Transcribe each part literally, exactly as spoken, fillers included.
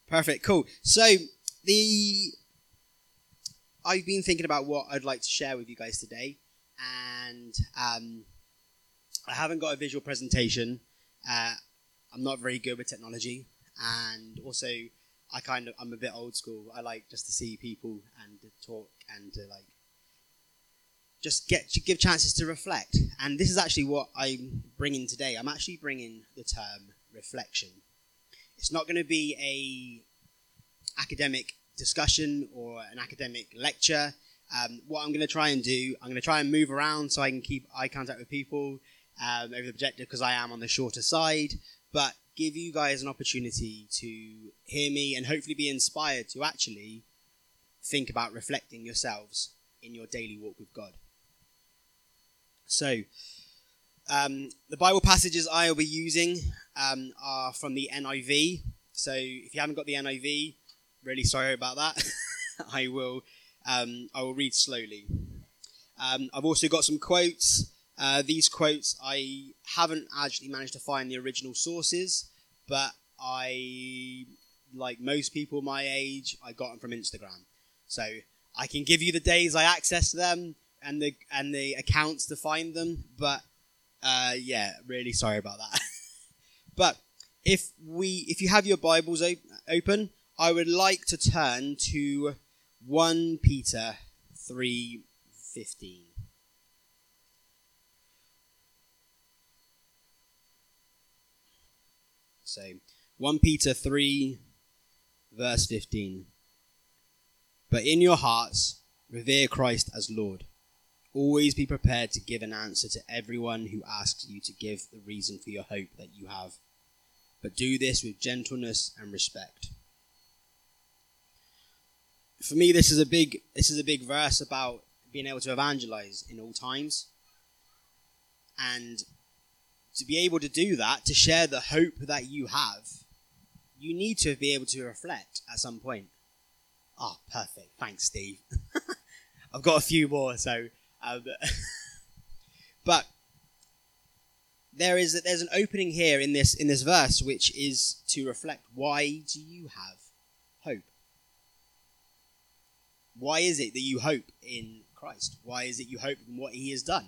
Perfect, cool. So, the I've been thinking about what I'd like to share with you guys today, and um, I haven't got a visual presentation. Uh, I'm not very good with technology, and also I kind of I'm a bit old school. I like just to see people and to talk and to like just get to give chances to reflect. And this is actually what I'm bringing today. I'm actually bringing the term reflection. It's not going to be a academic discussion or an academic lecture. Um, what I'm going to try and do, I'm going to try and move around so I can keep eye contact with people um, over the projector because I am on the shorter side, but give you guys an opportunity to hear me and hopefully be inspired to actually think about reflecting yourselves in your daily walk with God. So, um, the Bible passages I will be using um, are from the N I V. So if you haven't got the N I V, really sorry about that. I will um, I will read slowly. Um, I've also got some quotes. Uh, these quotes, I haven't actually managed to find the original sources, but I, like most people my age, I got them from Instagram. So I can give you the days I accessed them and the and the accounts to find them, but uh, yeah, really sorry about that. But if we, if you have your Bibles op- open, I would like to turn to First Peter three fifteen. So, First Peter three, verse fifteen. But in your hearts, revere Christ as Lord. Always be prepared to give an answer to everyone who asks you to give the reason for your hope that you have. But do this with gentleness and respect. For me, this is a big this is a big verse about being able to evangelize in all times. And to be able to do that, to share the hope that you have, you need to be able to reflect at some point. Oh, perfect. Thanks, Steve. I've got a few more, so... Um, but there is there's an opening here in this in this verse, which is to reflect. Why do you have hope? Why is it that you hope in Christ? Why is it you hope in what he has done?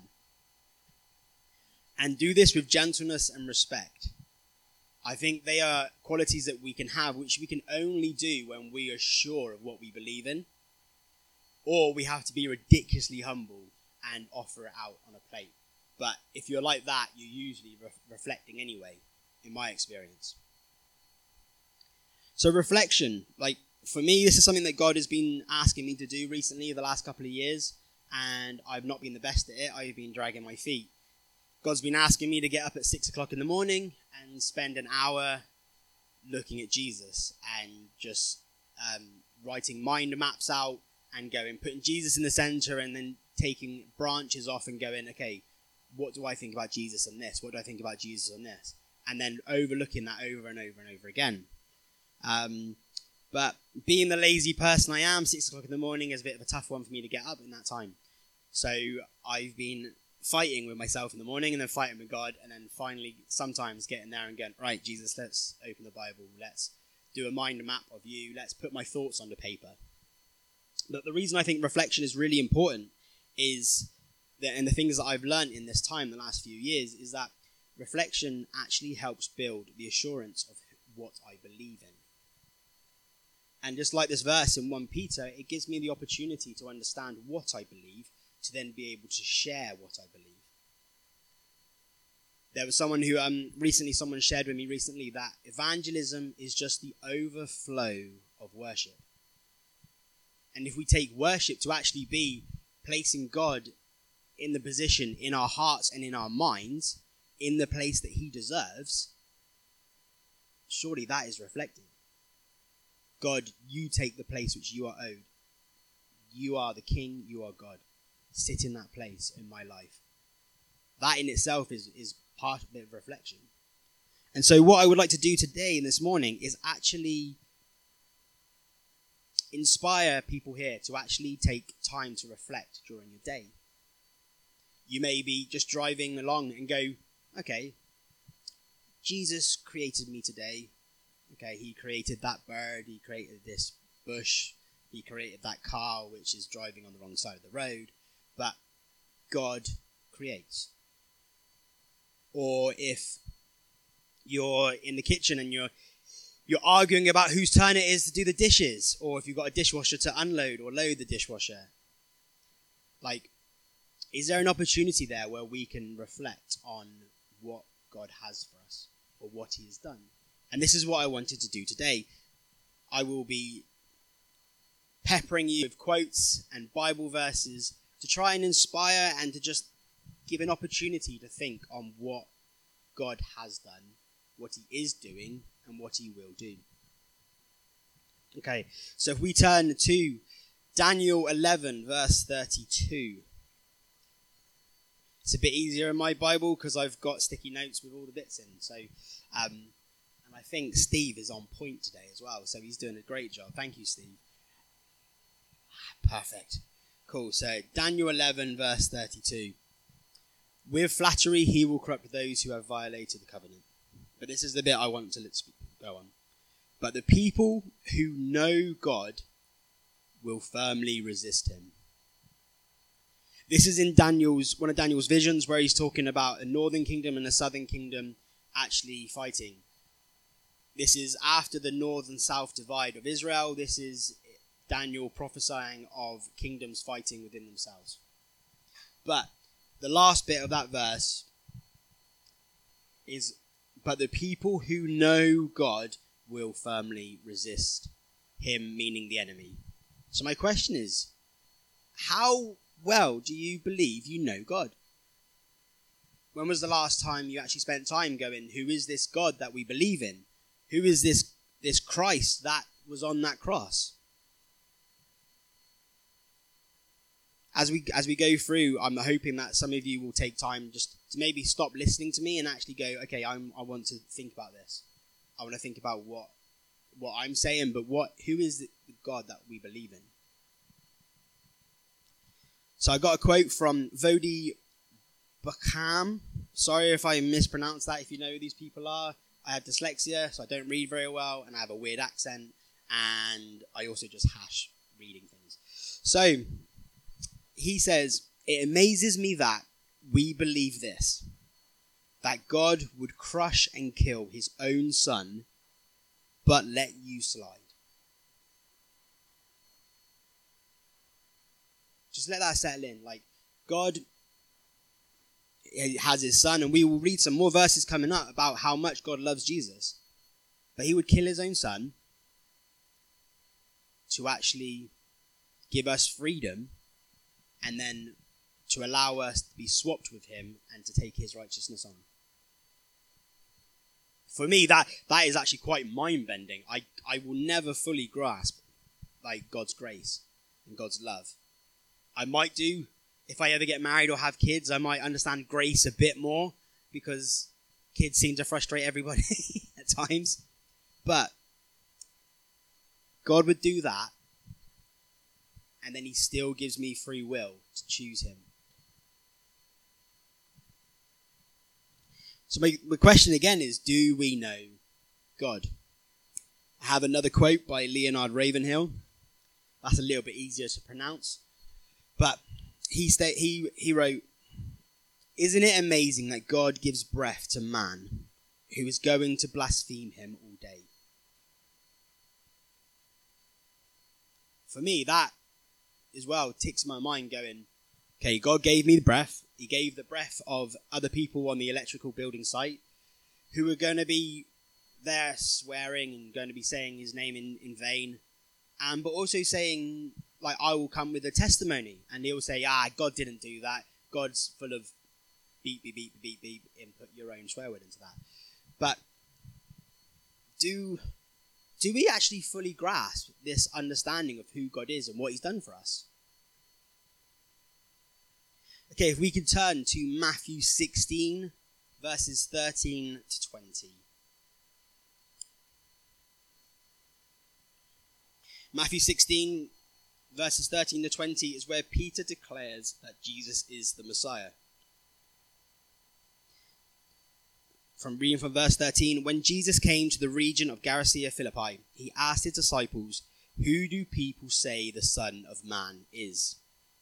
And do this with gentleness and respect. I think they are qualities that we can have, which we can only do when we are sure of what we believe in. Or we have to be ridiculously humble and offer it out on a plate. But if you're like that, you're usually re- reflecting anyway, in my experience. So reflection, like for me, this is something that God has been asking me to do recently, the last couple of years, and I've not been the best at it. I've been dragging my feet. God's been asking me to get up at six o'clock in the morning and spend an hour looking at Jesus and just um, writing mind maps out and going, putting Jesus in the center and then taking branches off and going, okay, what do I think about Jesus on this? What do I think about Jesus on this? And then overlooking that over and over and over again. Um, but being the lazy person I am, six o'clock in the morning is a bit of a tough one for me to get up in that time. So I've been fighting with myself in the morning and then fighting with God and then finally sometimes getting there and going, right, Jesus, let's open the Bible. Let's do a mind map of you. Let's put my thoughts onto paper. But the reason I think reflection is really important is that, and the things that I've learned in this time, the last few years, is that reflection actually helps build the assurance of what I believe in. And just like this verse in First Peter, it gives me the opportunity to understand what I believe, to then be able to share what I believe. There was someone who, um, recently, someone shared with me recently that evangelism is just the overflow of worship. And if we take worship to actually be placing God in the position in our hearts and in our minds, in the place that he deserves, surely that is reflected. God, you take the place which you are owed. You are the king, you are God. Sit in that place in my life. That in itself is, is part of a bit of reflection. And so what I would like to do today and this morning is actually inspire people here to actually take time to reflect during your day. You may be just driving along and go, okay, Jesus created me today. Okay, he created that bird, he created this bush, he created that car which is driving on the wrong side of the road, but God creates. Or if you're in the kitchen and you're you're arguing about whose turn it is to do the dishes, or if you've got a dishwasher to unload or load the dishwasher, like, is there an opportunity there where we can reflect on what God has for us or what he has done? And this is what I wanted to do today. I will be peppering you with quotes and Bible verses to try and inspire and to just give an opportunity to think on what God has done, what he is doing, and what he will do. Okay, so if we turn to Daniel eleven, verse thirty-two. It's a bit easier in my Bible because I've got sticky notes with all the bits in. So, um, and I think Steve is on point today as well. So he's doing a great job. Thank you, Steve. Perfect. Cool. So Daniel eleven, verse thirty-two. With flattery he will corrupt those who have violated the covenant. But this is the bit I want to let's go on. But the people who know God will firmly resist him. This is in Daniel's one of Daniel's visions where he's talking about a northern kingdom and a southern kingdom actually fighting. This is after the north and south divide of Israel. This is Daniel prophesying of kingdoms fighting within themselves. But the last bit of that verse is, but the people who know God will firmly resist him, meaning the enemy. So my question is, how well do you believe you know God? When was the last time you actually spent time going, who is this God that we believe in? Who is this, this Christ that was on that cross? As we as we go through, I'm hoping that some of you will take time just to maybe stop listening to me and actually go, okay, I'm, I want to think about this. I want to think about what what I'm saying, but what who is the God that we believe in? So I got a quote from Vodi Bakham. Sorry if I mispronounced that, if you know who these people are. I have dyslexia, so I don't read very well, and I have a weird accent, and I also just hash reading things. So he says, it amazes me that we believe this, that God would crush and kill his own son, but let you slide. Just let that settle in. Like, God has his son, and we will read some more verses coming up about how much God loves Jesus. But he would kill his own son to actually give us freedom, and then to allow us to be swapped with him and to take his righteousness on. For me, that, that is actually quite mind-bending. I, I will never fully grasp like God's grace and God's love. I might do, if I ever get married or have kids, I might understand grace a bit more because kids seem to frustrate everybody at times. But God would do that, and then he still gives me free will to choose him. So my, my question again is, do we know God? I have another quote by Leonard Ravenhill. That's a little bit easier to pronounce. But he sta- he he wrote, isn't it amazing that God gives breath to man who is going to blaspheme him all day? For me, that as well ticks my mind going, okay, God gave me the breath. He gave the breath of other people on the electrical building site who are going to be there swearing and going to be saying his name in, in vain. Um, but also saying, like, I will come with a testimony. And he'll say, ah, God didn't do that. God's full of beep, beep, beep, beep, beep, and put your own swear word into that. But do, do we actually fully grasp this understanding of who God is and what he's done for us? Okay, if we could turn to Matthew sixteen, verses thirteen to twenty. Matthew sixteen, verses thirteen to twenty is where Peter declares that Jesus is the Messiah. from reading from verse thirteen, when Jesus came to the region of Gerasea Philippi, he asked his disciples, "Who do people say the Son of Man is?"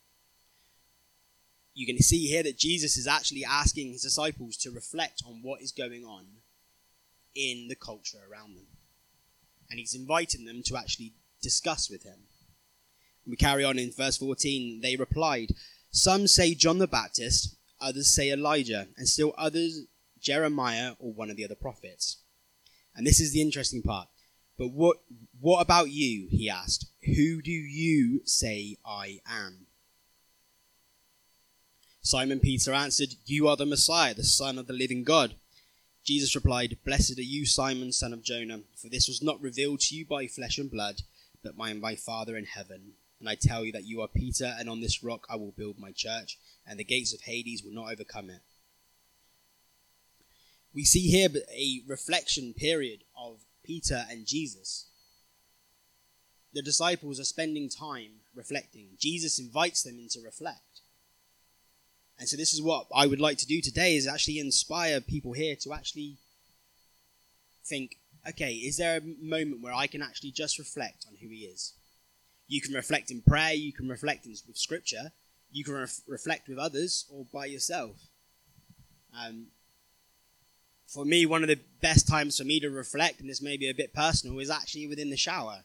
You can see here that Jesus is actually asking his disciples to reflect on what is going on in the culture around them. And he's inviting them to actually discuss with him. We carry on in verse fourteen. They replied, "Some say John the Baptist, others say Elijah, and still others Jeremiah or one of the other prophets." And this is the interesting part. "But what what about you?" he asked. "Who do you say I am?" Simon Peter answered, "You are the Messiah, the Son of the living God." Jesus replied, "Blessed are you, Simon, son of Jonah, for this was not revealed to you by flesh and blood, but by my Father in heaven. And I tell you that you are Peter, and on this rock I will build my church, and the gates of Hades will not overcome it." We see here a reflection period of Peter and Jesus. The disciples are spending time reflecting. Jesus invites them in to reflect. And so this is what I would like to do today, is actually inspire people here to actually think, okay, is there a moment where I can actually just reflect on who he is? You can reflect in prayer, you can reflect in, with scripture, you can ref- reflect with others or by yourself. Um, for me, one of the best times for me to reflect, and this may be a bit personal, is actually within the shower.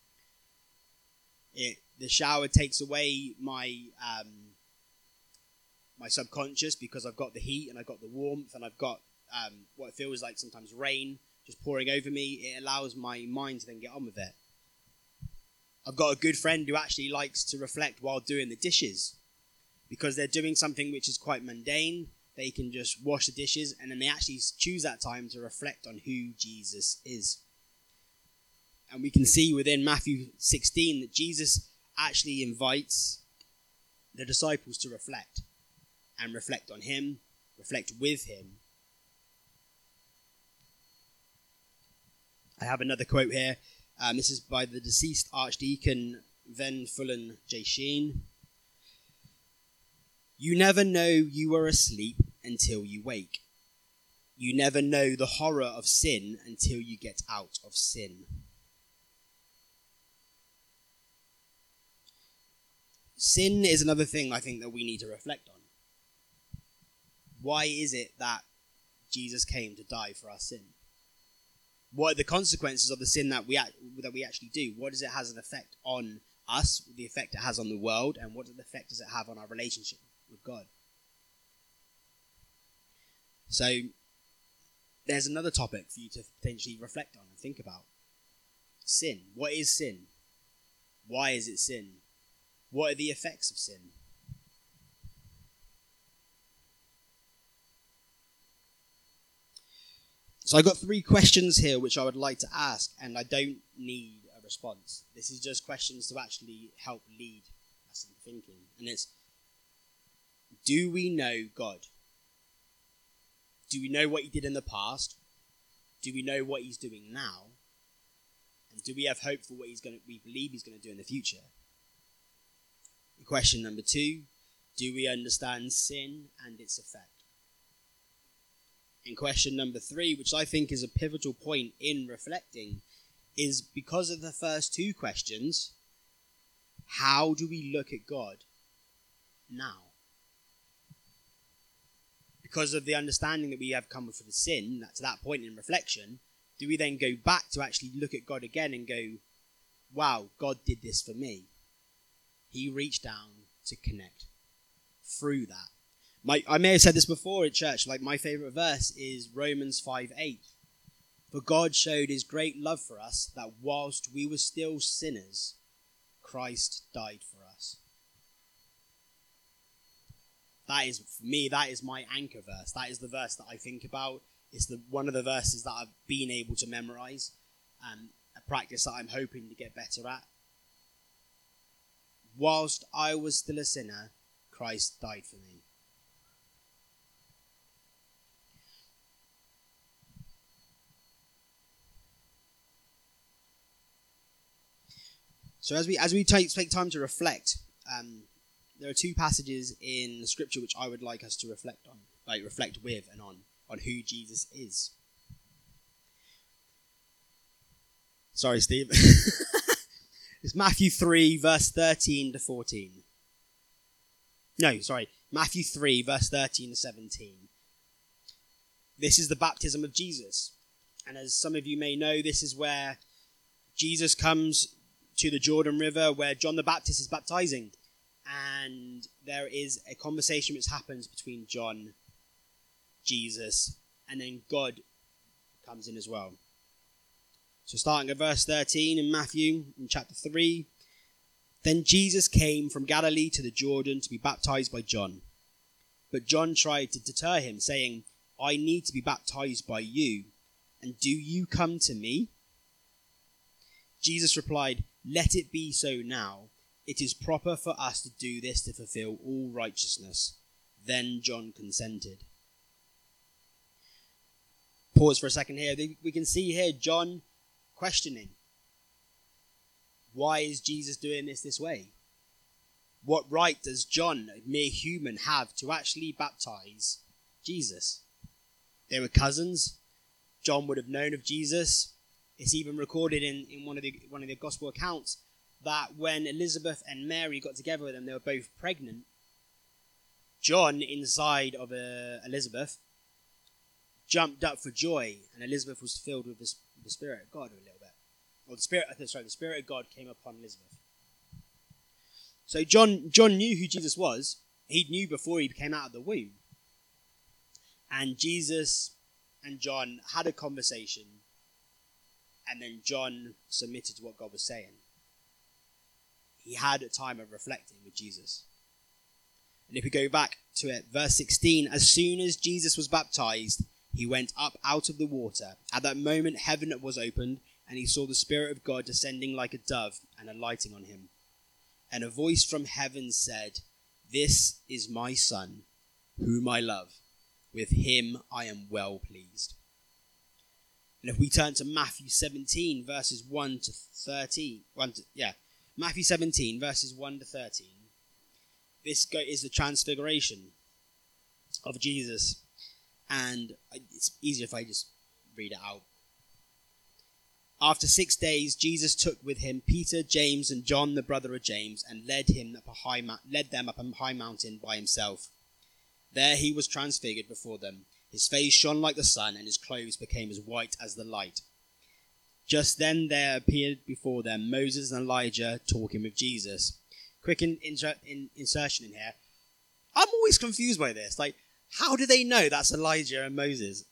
It, the shower takes away my... Um, my subconscious, because I've got the heat and I've got the warmth and I've got um, what feels like sometimes rain just pouring over me. It allows my mind to then get on with it. I've got a good friend who actually likes to reflect while doing the dishes, because they're doing something which is quite mundane. They can just wash the dishes, and then they actually choose that time to reflect on who Jesus is. And we can see within Matthew sixteen that Jesus actually invites the disciples to reflect. And reflect on him, reflect with him. I have another quote here. Um, this is by the deceased Archdeacon Ven Fullen J. Sheen. "You never know you are asleep until you wake. You never know the horror of sin until you get out of sin." Sin is another thing I think that we need to reflect on. Why is it that Jesus came to die for our sin? What are the consequences of the sin that we act, that we actually do? What does it has an effect on us? The effect it has on the world, and what effect does it have on our relationship with God? So there's another topic for you to potentially reflect on and think about. Sin. What is sin? Why is it sin? What are the effects of sin? So I've got three questions here which I would like to ask, and I don't need a response. This is just questions to actually help lead us in thinking. And it's, do we know God? Do we know what he did in the past? Do we know what he's doing now? And do we have hope for what he's going to, we believe he's going to do in the future? Question number two, do we understand sin and its effect? And question number three, which I think is a pivotal point in reflecting, is because of the first two questions, how do we look at God now? Because of the understanding that we have come from the sin, that to that point in reflection, do we then go back to actually look at God again and go, wow, God did this for me. He reached down to connect through that. My, I may have said this before at church, like my favourite verse is Romans five eight. "For God showed his great love for us, that whilst we were still sinners, Christ died for us." That is, for me, that is my anchor verse. That is the verse that I think about. It's the one of the verses that I've been able to memorise, and a practice that I'm hoping to get better at. Whilst I was still a sinner, Christ died for me. So as we as we take, take time to reflect, um, there are two passages in the scripture which I would like us to reflect on, like reflect with and on. on who Jesus is. Sorry, Steve. It's Matthew three, verse thirteen to fourteen. No, sorry. Matthew three, verse thirteen to seventeen. This is the baptism of Jesus. And as some of you may know, this is where Jesus comes to the Jordan River where John the Baptist is baptizing. And there is a conversation which happens between John, Jesus, and then God comes in as well. So starting at verse thirteen in Matthew, in chapter three. Then Jesus came from Galilee to the Jordan to be baptized by John. But John tried to deter him, saying, I need to be baptized by you, and do you come to me? Jesus replied, Let it be so now. It is proper for us to do this to fulfill all righteousness. Then John consented. Pause for a second here. We can see here John questioning. Why is Jesus doing this this way? What right does John, a mere human, have to actually baptize Jesus? They were cousins. John would have known of Jesus. It's even recorded in, in one of the one of the gospel accounts that when Elizabeth and Mary got together with them, they were both pregnant. John, inside of uh, Elizabeth, jumped up for joy, and Elizabeth was filled with the, the Spirit of God a little bit. Or the Spirit, sorry, the Spirit of God came upon Elizabeth. So John, John knew who Jesus was. He knew before he came out of the womb. And Jesus and John had a conversation, and then John submitted to what God was saying. He had a time of reflecting with Jesus. And if we go back to it, verse sixteen, as soon as Jesus was baptized, he went up out of the water. At that moment, heaven was opened, and he saw the Spirit of God descending like a dove and alighting on him. And a voice from heaven said, This is my Son, whom I love. With him I am well pleased. And if we turn to Matthew seventeen, verses one to thirteen, one to, yeah, Matthew seventeen, verses one to thirteen, this is the transfiguration of Jesus. And it's easier if I just read it out. After six days, Jesus took with him Peter, James, and John, the brother of James, and led him up a high ma- led them up a high mountain by himself. There he was transfigured before them. His face shone like the sun, and his clothes became as white as the light. Just then there appeared before them Moses and Elijah talking with Jesus. Quick in, insert, in, insertion in here. I'm always confused by this. Like, how do they know that's Elijah and Moses?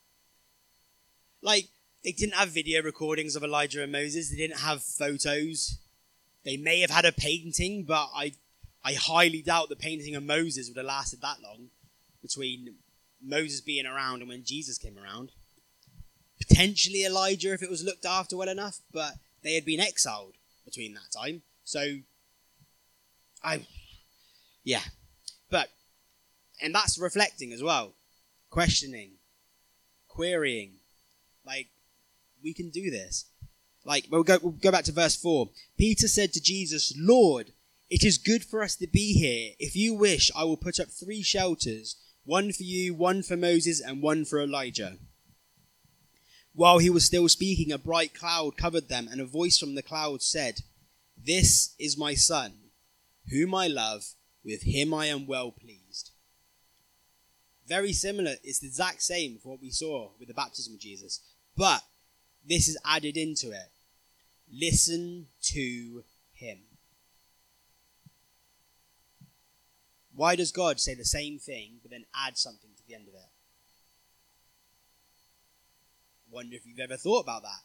Like, they didn't have video recordings of Elijah and Moses. They didn't have photos. They may have had a painting, but I I highly doubt the painting of Moses would have lasted that long between Moses being around and when Jesus came around. Potentially Elijah if it was looked after well enough, but they had been exiled between that time. So, I, yeah. But, and that's reflecting as well. Questioning. Querying. Like, we can do this. Like, we'll go, we'll go back to verse four. Peter said to Jesus, Lord, it is good for us to be here. If you wish, I will put up three shelters, one for you, one for Moses, and one for Elijah. While he was still speaking, a bright cloud covered them, and a voice from the cloud said, This is my Son, whom I love. With him I am well pleased. Very similar. It's the exact same for what we saw with the baptism of Jesus. But this is added into it. Listen to him. Why does God say the same thing, but then add something to the end of it? Wonder if you've ever thought about that.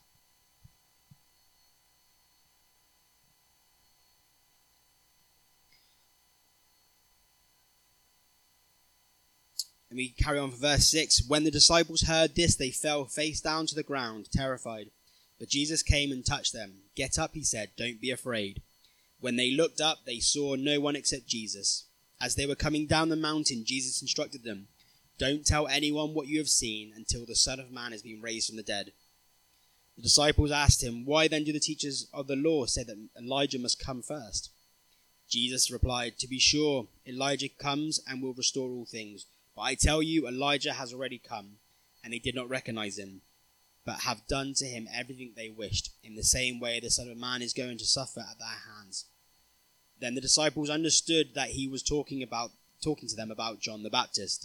And we carry on for verse six. When the disciples heard this, they fell face down to the ground, terrified. But Jesus came and touched them. Get up, he said, don't be afraid. When they looked up, they saw no one except Jesus. As they were coming down the mountain, Jesus instructed them, Don't tell anyone what you have seen until the Son of Man has been raised from the dead. The disciples asked him, Why then do the teachers of the law say that Elijah must come first? Jesus replied, To be sure, Elijah comes and will restore all things. But I tell you, Elijah has already come, and they did not recognize him, but have done to him everything they wished. In the same way, the Son of Man is going to suffer at their hands." Then the disciples understood that he was talking about talking to them about John the Baptist.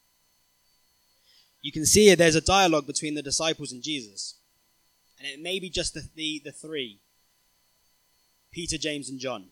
You can see there's a dialogue between the disciples and Jesus. And it may be just the, the, the three, Peter, James, and John.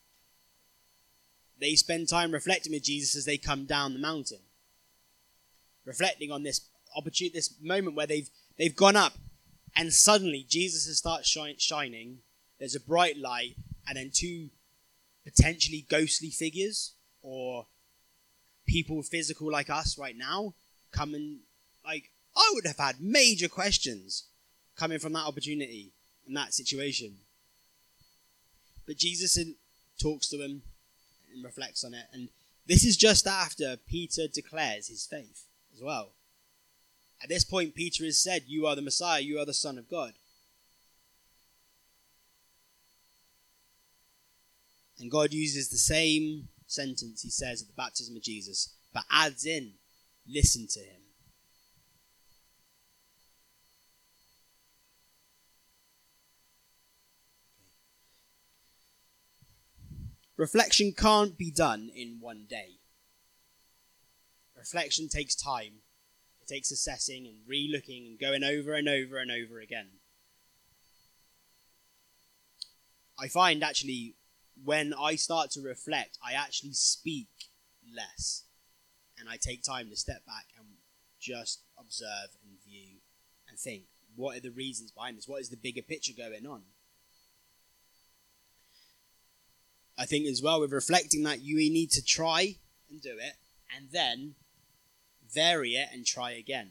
They spend time reflecting with Jesus as they come down the mountain. Reflecting on this opportunity, this moment where they've they've gone up, and suddenly Jesus starts shine, shining. There's a bright light, and then two potentially ghostly figures, or people physical like us right now, come and, like, I would have had major questions coming from that opportunity in that situation. But Jesus talks to them and reflects on it, and this is just after Peter declares his faith as well. At this point, Peter has said, "You are the Messiah, you are the Son of God." And God uses the same sentence he says at the baptism of Jesus, but adds in, "Listen to him." Reflection can't be done in one day. Reflection takes time. It takes assessing and re-looking and going over and over and over again. I find actually when I start to reflect, I actually speak less. And I take time to step back and just observe and view and think, what are the reasons behind this? What is the bigger picture going on? I think as well with reflecting that you need to try and do it and then vary it and try again.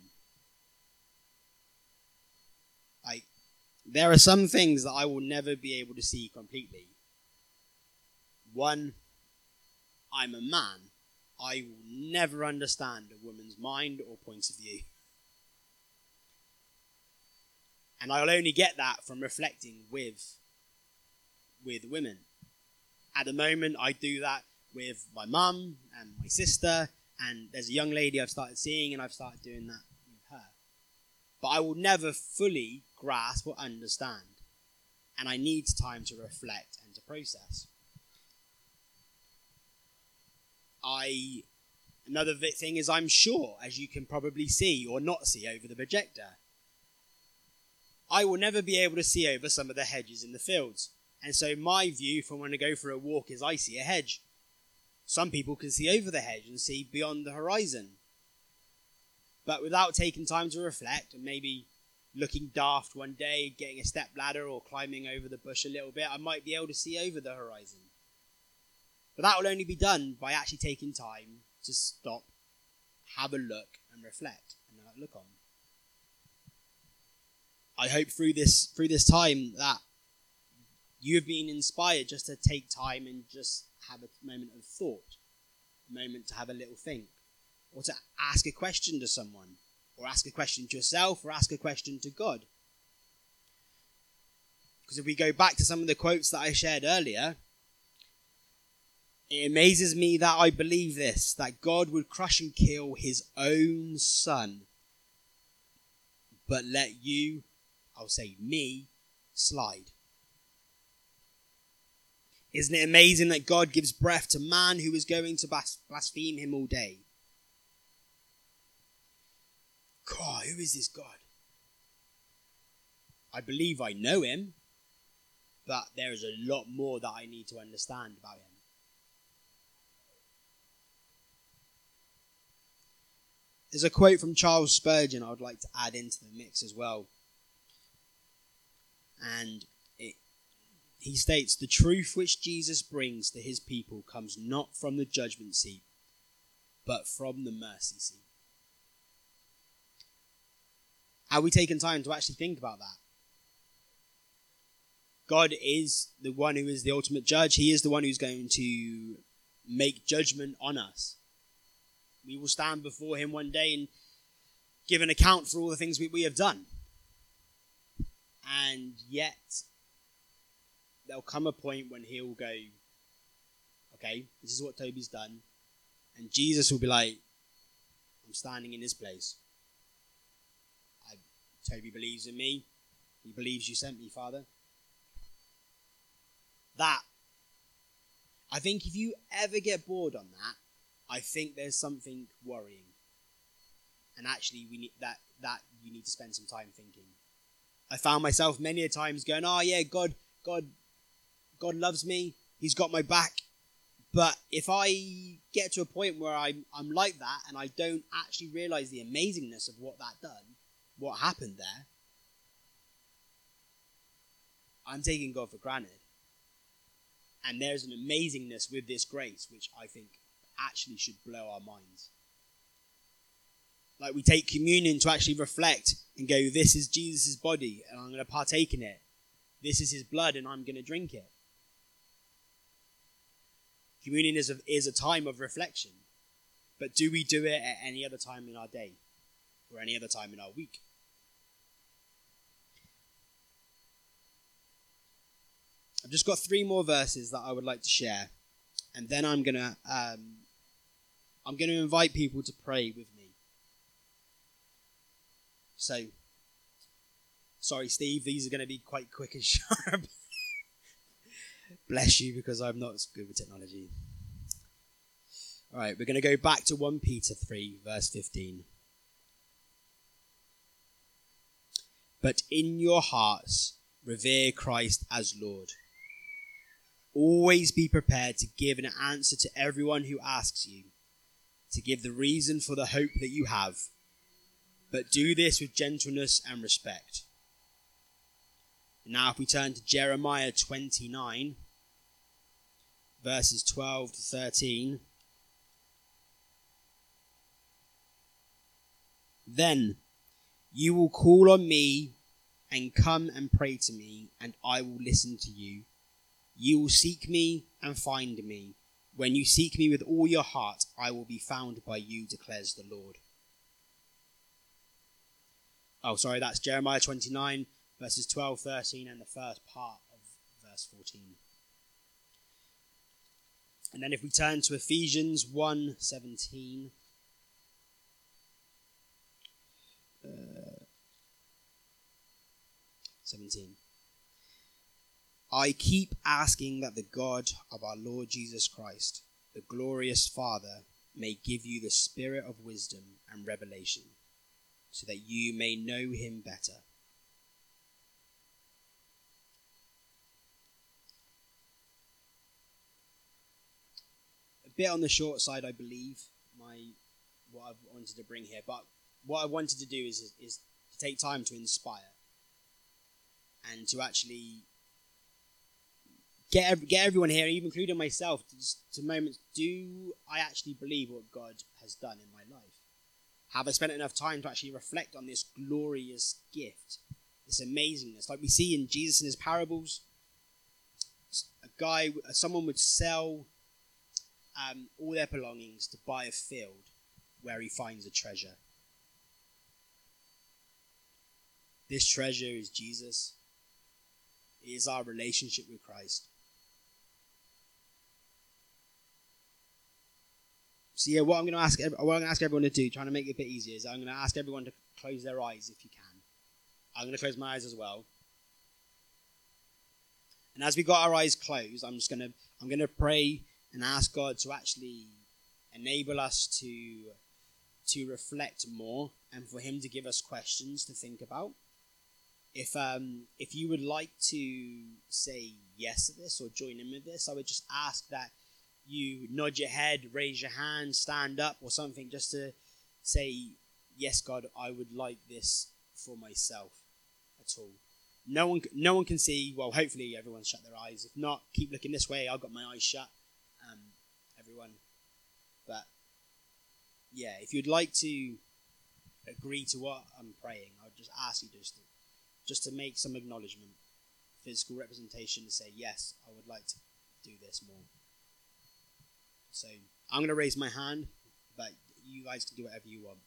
Like, there are some things that I will never be able to see completely. One, I'm a man. I will never understand a woman's mind or point of view. And I'll only get that from reflecting with, with women. At the moment, I do that with my mum and my sister, and there's a young lady I've started seeing, and I've started doing that with her. But I will never fully grasp or understand, and I need time to reflect and to process. I another thing is I'm sure, as you can probably see or not see over the projector, I will never be able to see over some of the hedges in the fields. And so my view from when I go for a walk is I see a hedge. Some people can see over the hedge and see beyond the horizon. But without taking time to reflect and maybe looking daft one day, getting a step ladder or climbing over the bush a little bit, I might be able to see over the horizon. But that will only be done by actually taking time to stop, have a look and reflect and look on. I hope through this through this time that you've been inspired just to take time and just have a moment of thought, a moment to have a little think, or to ask a question to someone, or ask a question to yourself, or ask a question to God. Because if we go back to some of the quotes that I shared earlier, it amazes me that I believe this, that God would crush and kill his own son, but let you, I'll say me, slide. Isn't it amazing that God gives breath to man who is going to blaspheme him all day? God, who is this God? I believe I know him, but there is a lot more that I need to understand about him. There's a quote from Charles Spurgeon I would like to add into the mix as well. And it He states, "The truth which Jesus brings to his people comes not from the judgment seat, but from the mercy seat." Have we taken time to actually think about that? God is the one who is the ultimate judge. He is the one who's going to make judgment on us. We will stand before him one day and give an account for all the things we, we have done. And yet, there'll come a point when he'll go, okay, this is what Toby's done. And Jesus will be like, I'm standing in his place. I, Toby believes in me. He believes you sent me, Father. That, I think if you ever get bored on that, I think there's something worrying. And actually, we need that, that you need to spend some time thinking. I found myself many a times going, oh yeah, God, God, God loves me. He's got my back. But if I get to a point where I'm, I'm like that and I don't actually realize the amazingness of what that done, what happened there, I'm taking God for granted. And there's an amazingness with this grace, which I think actually should blow our minds. Like we take communion to actually reflect and go, this is Jesus' body and I'm going to partake in it. This is his blood and I'm going to drink it. Communion is a, is a time of reflection. But do we do it at any other time in our day? Or any other time in our week? I've just got three more verses that I would like to share. And then I'm going to um, I'm going to invite people to pray with me. So, sorry Steve, these are going to be quite quick and sharp. Bless you, because I'm not as good with technology. All right, we're going to go back to First Peter three, verse fifteen. But in your hearts, revere Christ as Lord. Always be prepared to give an answer to everyone who asks you, to give the reason for the hope that you have, but do this with gentleness and respect. Now if we turn to Jeremiah twenty-nine, verses twelve to thirteen. Then you will call on me and come and pray to me, and I will listen to you. You will seek me and find me. When you seek me with all your heart, I will be found by you, declares the Lord. Oh, sorry, that's Jeremiah twenty-nine, verses twelve, thirteen, and the first part of verse fourteen. And then if we turn to Ephesians one seventeen. Uh, seventeen. I keep asking that the God of our Lord Jesus Christ, the glorious Father, may give you the spirit of wisdom and revelation, so that you may know him better. A bit on the short side, I believe, my what I've wanted to bring here, but what I wanted to do is, is, is to take time to inspire and to actually get get everyone here, even including myself, to, just, to moments, do I actually believe what God has done in my life? Have I spent enough time to actually reflect on this glorious gift, this amazingness? Like we see in Jesus in his parables, a guy, someone would sell um, all their belongings to buy a field where he finds a treasure. This treasure is Jesus. It is our relationship with Christ. So yeah, what I'm going to ask, what I'm going to ask everyone to do, trying to make it a bit easier, is I'm going to ask everyone to close their eyes if you can. I'm going to close my eyes as well. And as we got our eyes closed, I'm just going to, I'm going to pray and ask God to actually enable us to, to reflect more and for him to give us questions to think about. If um if you would like to say yes to this or join in with this, I would just ask that you nod your head, raise your hand, stand up or something, just to say, yes, God, I would like this for myself at all. No one, no one can see. Well, hopefully everyone's shut their eyes. If not, keep looking this way. I've got my eyes shut. Um, everyone. But yeah, if you'd like to agree to what I'm praying, I would just ask you just to just to make some acknowledgement, physical representation, to say, yes, I would like to do this more. So I'm going to raise my hand, but you guys can do whatever you want.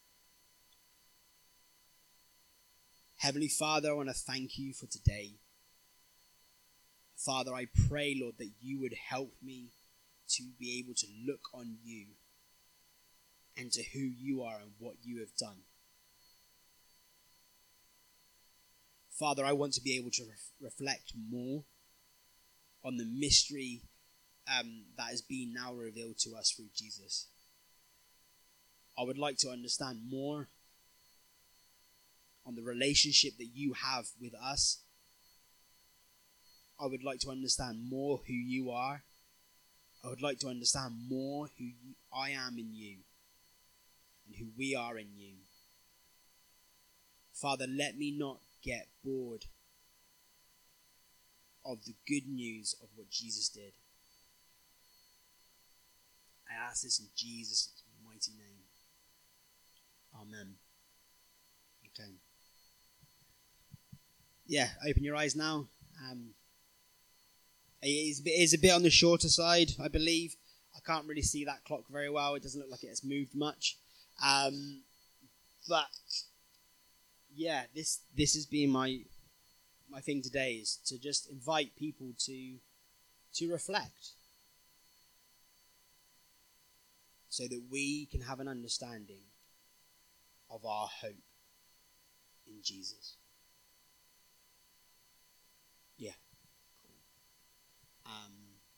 Heavenly Father, I want to thank you for today. Father, I pray, Lord, that you would help me to be able to look on you and to who you are and what you have done. Father, I want to be able to ref- reflect more on the mystery um, that has been now revealed to us through Jesus. I would like to understand more on the relationship that you have with us. I would like to understand more who you are. I would like to understand more who you, I am in you and who we are in you. Father, let me not get bored of the good news of what Jesus did. I ask this in Jesus' mighty name. Amen. Okay. Yeah, open your eyes now. Um, it is, it is a bit on the shorter side, I believe. I can't really see that clock very well. It doesn't look like it has moved much. Um, but yeah, this this has been my my thing today, is to just invite people to to reflect, so that we can have an understanding of our hope in Jesus.